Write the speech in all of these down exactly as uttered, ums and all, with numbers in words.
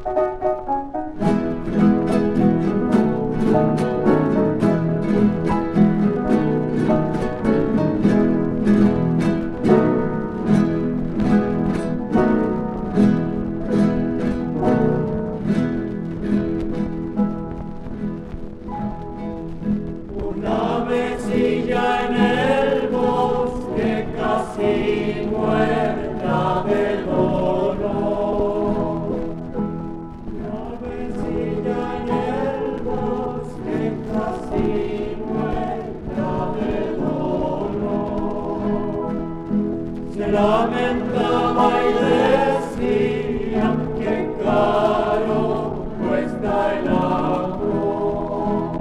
Una mesilla en el bosque casi muerta de dolor. Una mesilla en el bosque casi muerta de dolor. Se lamentaba y decía que caro cuesta el amor.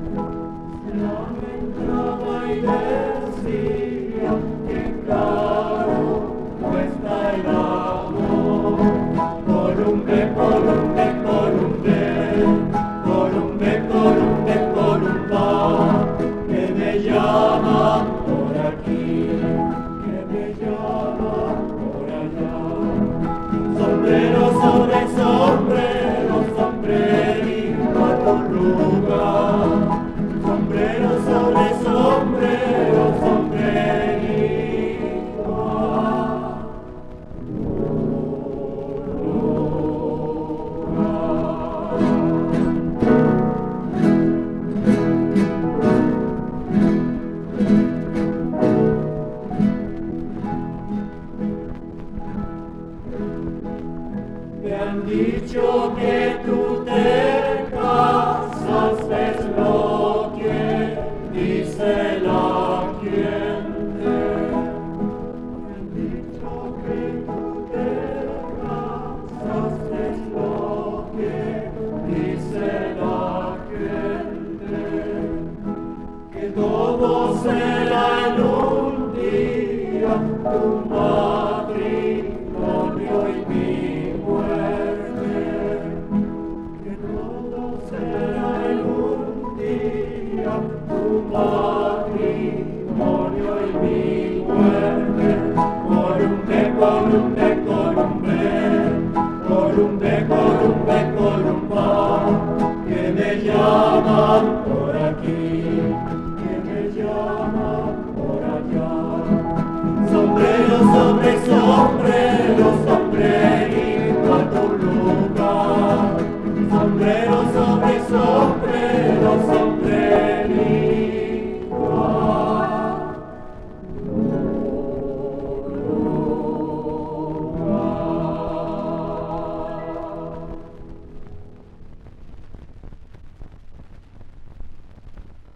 Lamentaba y decía que caro cuesta el amor. Columbe, columbe, columbe, columbe, columbe, columba, que me llama por aquí, que me llama por allá. Sombrero sobre sombrero, sombrerito arruga. Sombrero sobre sombrero, sombrerito me han dicho que tú te casas, es lo que dice la gente. Me han dicho que tú te casas, es lo que dice la gente. Que todo se